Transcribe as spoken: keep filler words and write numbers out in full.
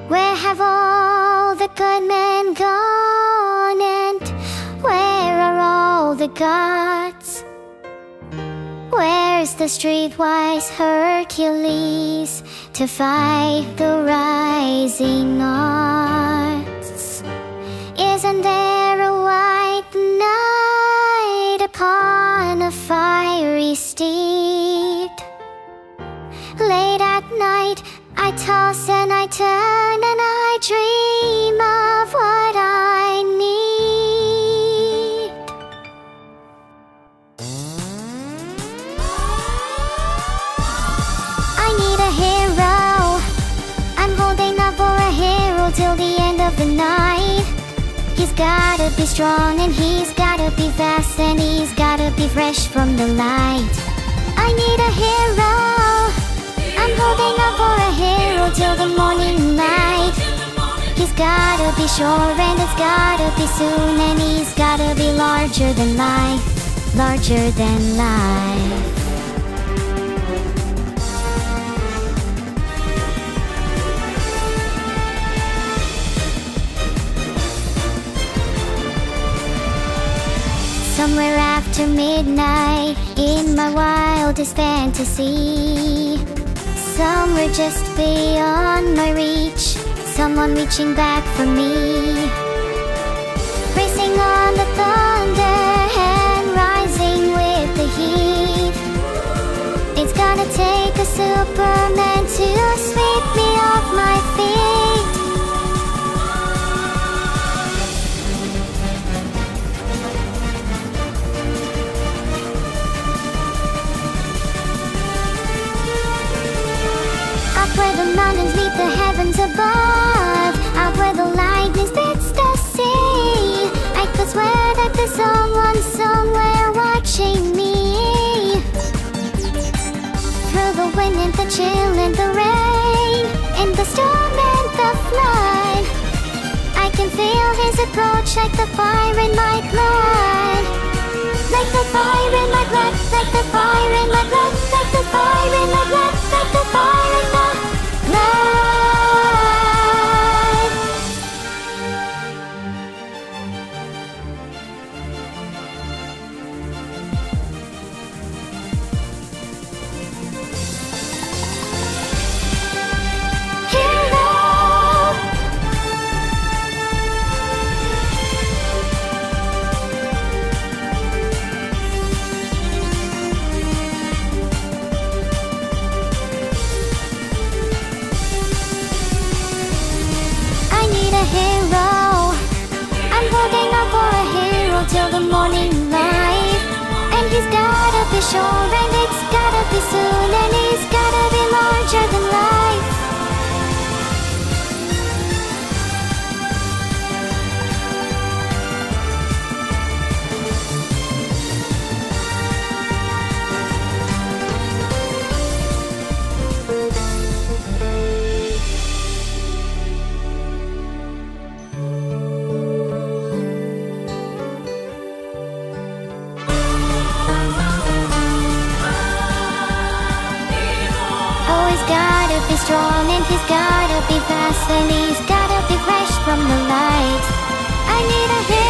Where have all the good men gone, and where are all the gods? Where's the streetwise Hercules to fight the rising odds? Isn't there a white knight upon a fiery steed? Late at night I toss and I turn and I dream of what I need. I need a hero. I'm holding up for a hero till the end of the night. He's gotta be strong and he's gotta be fast and he's gotta be fresh from the light. I need a hero. I'm holding up for a hero till the morning light. He's gotta be sure and it's gotta be soon, and he's gotta be larger than life, larger than life. Somewhere after midnight, in my wildest fantasy, somewhere just beyond my reach, someone reaching back for me. Racing on the thunder and rising with the heat. It's gonna take a Superman to sweep me off my feet. Up where the mountains meet the heavens above, up where the lightning spits the sea, I could swear that there's someone somewhere watching me. Through the wind and the chill and the rain, in the storm and the flood, I can feel his approach like the fire in my blood. Like the fire in my blood, like the fire in my blood, like the fire in my blood, like the fire in my blood. Hero. I'm holding up for a hero till the morning light, and he's gotta be sure and it's gotta be soon, and he's gotta be larger than life. Be strong and he's gotta be fast and he's gotta be fresh from the light. I need a hero.